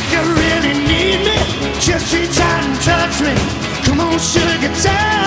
If you really need me, just reach out and touch me. Come on, sugar, time.